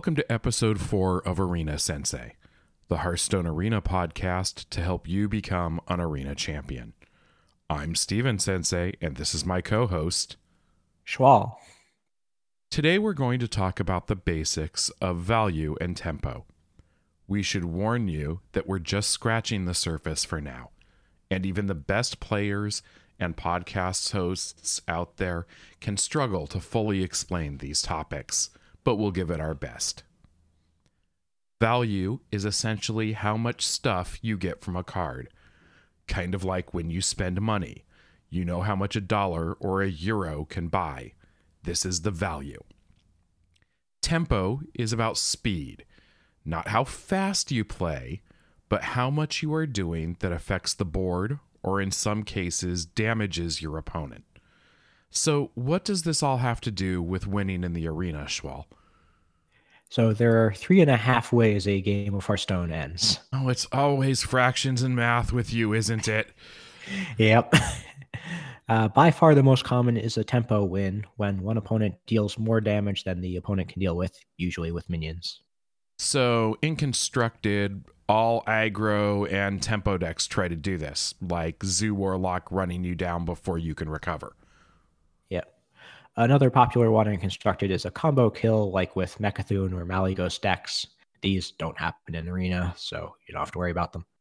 Welcome to episode 4 of Arena Sensei, the Hearthstone Arena podcast to help you become an arena champion. I'm Steven Sensei, and this is my co-host, Schwal. Today we're going to talk about the basics of value and tempo. We should warn you that we're just scratching the surface for now, and even the best players and podcast hosts out there can struggle to fully explain these topics, but we'll give it our best. Value is essentially how much stuff you get from a card. Kind of like when you spend money. You know how much $1 or €1 can buy. This is the value. Tempo is about speed. Not how fast you play, but how much you are doing that affects the board or in some cases damages your opponent. So what does this all have to do with winning in the arena, Schwal? So there are 3.5 ways a game of Hearthstone ends. Oh, it's always fractions and math with you, isn't it? Yep. By far the most common is a tempo win when one opponent deals more damage than the opponent can deal with, usually with minions. So in Constructed, all aggro and tempo decks try to do this, like Zoo Warlock running you down before you can recover. Yep. Another popular one in Constructed is a combo kill, like with Mecha'thun or Malygos decks. These don't happen in Arena, so you don't have to worry about them.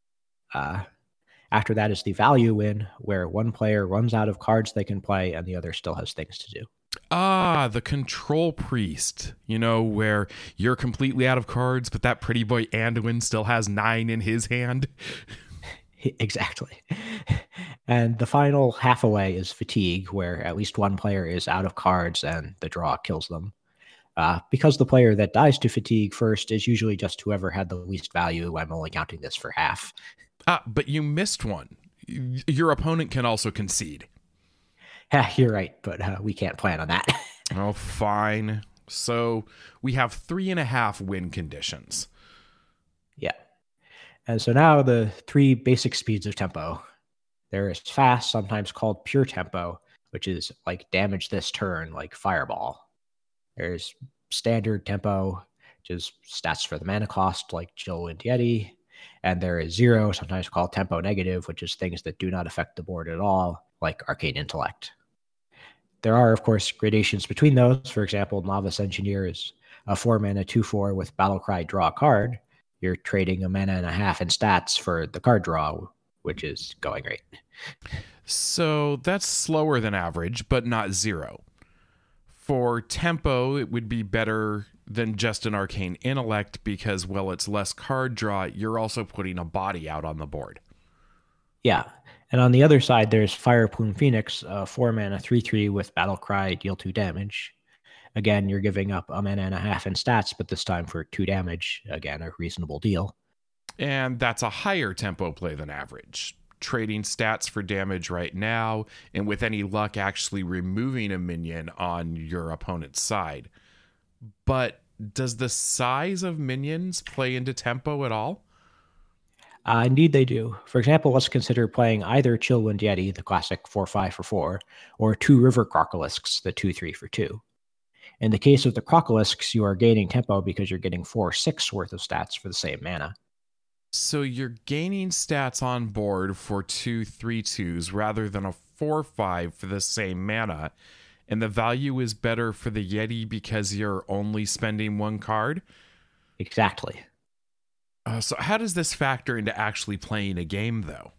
After that is the value win, where one player runs out of cards they can play and the other still has things to do. Ah, the Control Priest, where you're completely out of cards, but that pretty boy Anduin still has 9 in his hand. Exactly. And the final half away is fatigue, where at least one player is out of cards and the draw kills them. Because the player that dies to fatigue first is usually just whoever had the least value, I'm only counting this for half. But you missed one. Your opponent can also concede. Yeah, you're right, but we can't plan on that. Oh, fine. So we have 3.5 win conditions. Yeah. And so now the 3 basic speeds of tempo. There is fast, sometimes called pure tempo, which is like damage this turn, like fireball. There's standard tempo, which is stats for the mana cost, like Chillwind Yeti. And there is zero, sometimes called tempo negative, which is things that do not affect the board at all, like Arcane Intellect. There are, of course, gradations between those. For example, Novice Engineer is a 4-mana 2/4 with Battlecry draw a card. You're trading a mana and a half in stats for the card draw, which is going great. So that's slower than average, but not zero. For tempo, it would be better than just an Arcane Intellect because, well, it's less card draw. You're also putting a body out on the board. Yeah. And on the other side, there's Fire Plume Phoenix, a 4-mana 3/3 with Battlecry, deal 2 damage. Again, you're giving up a mana and a half in stats, but this time for 2 damage. Again, a reasonable deal. And that's a higher tempo play than average. Trading stats for damage right now, and with any luck, actually removing a minion on your opponent's side. But does the size of minions play into tempo at all? Indeed, they do. For example, let's consider playing either Chillwind Yeti, the classic 4/5 for 4, or 2 River Crocolisks, the 2/3 for 2. In the case of the Crocolisks, you are gaining tempo because you're getting 4/6 worth of stats for the same mana. So you're gaining stats on board for 2 3/2s rather than a 4/5 for the same mana, and the value is better for the Yeti because you're only spending 1 card? Exactly. So how does this factor into actually playing a game, though?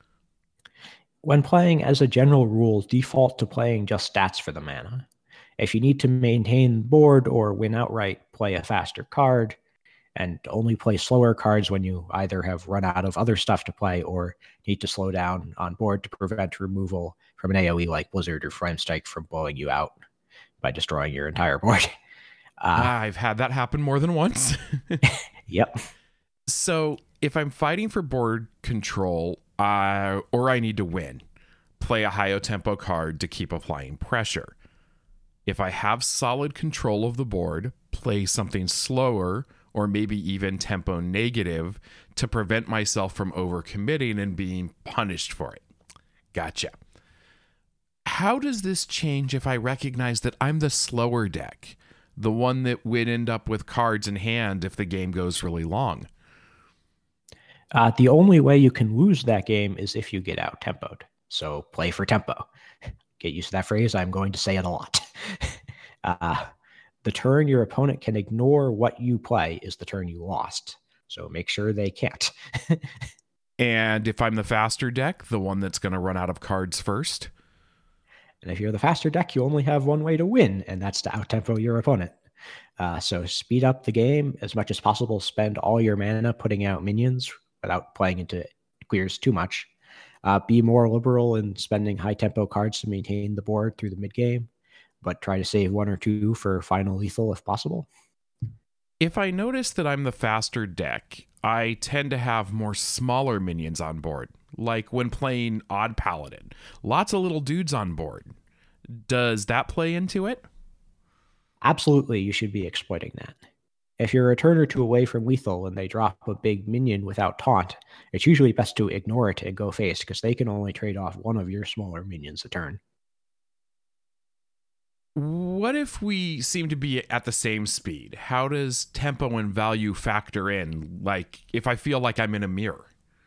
When playing, as a general rule, default to playing just stats for the mana. If you need to maintain the board or win outright, play a faster card, and only play slower cards when you either have run out of other stuff to play or need to slow down on board to prevent removal from an AoE like Blizzard or Flame Strike from blowing you out by destroying your entire board. I've had that happen more than once. Yep. So if I'm fighting for board control, or I need to win, play a high tempo card to keep applying pressure. If I have solid control of the board, play something slower or maybe even tempo negative to prevent myself from overcommitting and being punished for it. Gotcha. How does this change if I recognize that I'm the slower deck? The one that would end up with cards in hand if the game goes really long. The only way you can lose that game is if you get out tempoed. So play for tempo. Get used to that phrase. I'm going to say it a lot. The turn your opponent can ignore what you play is the turn you lost. So make sure they can't. And if I'm the faster deck, the one that's going to run out of cards first. And if you're the faster deck, you only have one way to win, and that's to outtempo your opponent. So speed up the game as much as possible. Spend all your mana putting out minions without playing into clears too much. Be more liberal in spending high tempo cards to maintain the board through the mid game, but try to save one or two for final lethal if possible. If I notice that I'm the faster deck, I tend to have more smaller minions on board, like when playing Odd Paladin. Lots of little dudes on board. Does that play into it? Absolutely, you should be exploiting that. If you're a turn or two away from lethal and they drop a big minion without taunt, it's usually best to ignore it and go face, because they can only trade off one of your smaller minions a turn. What if we seem to be at the same speed? How does tempo and value factor in? Like, if I feel like I'm in a mirror?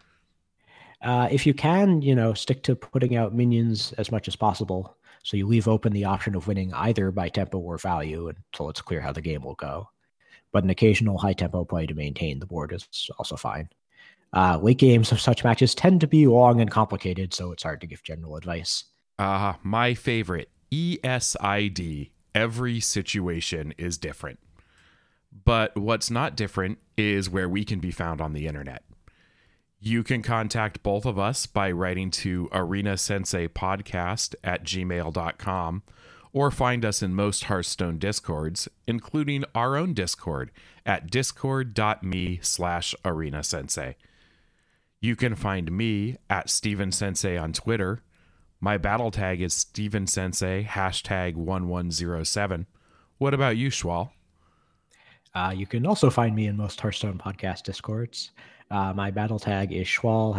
If you can, stick to putting out minions as much as possible. So you leave open the option of winning either by tempo or value until it's clear how the game will go. But an occasional high tempo play to maintain the board is also fine. Late games of such matches tend to be long and complicated, so it's hard to give general advice. My favorite, ESID. Every situation is different. But what's not different is where we can be found on the internet. You can contact both of us by writing to arenasensei podcast@gmail.com or find us in most Hearthstone discords, including our own Discord at discord.me/arenasensei. You can find me at Steven Sensei on Twitter. My battle tag is Steven Sensei, #1107. What about you, Schwal? You can also find me in most Hearthstone podcast discords. My battle tag is Schwal,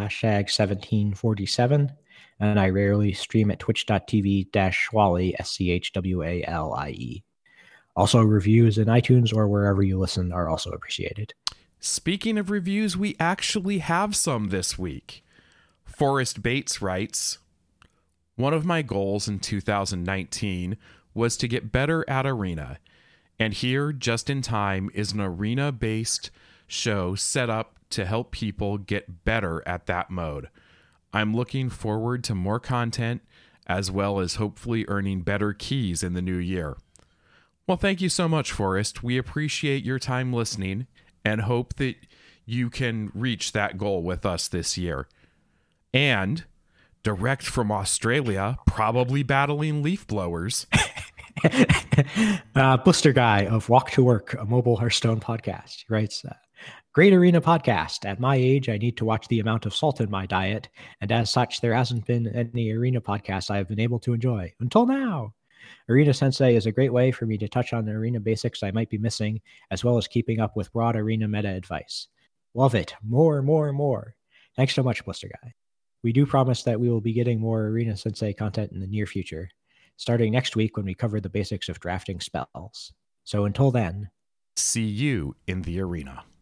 #1747, and I rarely stream at twitch.tv/Schwali, SCHWALIE. Also, reviews in iTunes or wherever you listen are also appreciated. Speaking of reviews, we actually have some this week. Forrest Bates writes, "One of my goals in 2019 was to get better at Arena, and here, just in time, is an Arena-based show set up to help people get better at that mode. I'm looking forward to more content, as well as hopefully earning better keys in the new year." Well, thank you so much, Forrest. We appreciate your time listening and hope that you can reach that goal with us this year. And direct from Australia, probably battling leaf blowers, Blister Guy of Walk to Work, a mobile Hearthstone podcast, he writes, "Great Arena podcast. At my age, I need to watch the amount of salt in my diet, and as such, there hasn't been any Arena podcast I have been able to enjoy until now. Arena Sensei is a great way for me to touch on the Arena basics I might be missing, as well as keeping up with broad Arena meta advice. Love it. More, more, more. Thanks so much, Blister Guy. We do promise that we will be getting more Arena Sensei content in the near future, starting next week when we cover the basics of drafting spells. So until then, see you in the arena."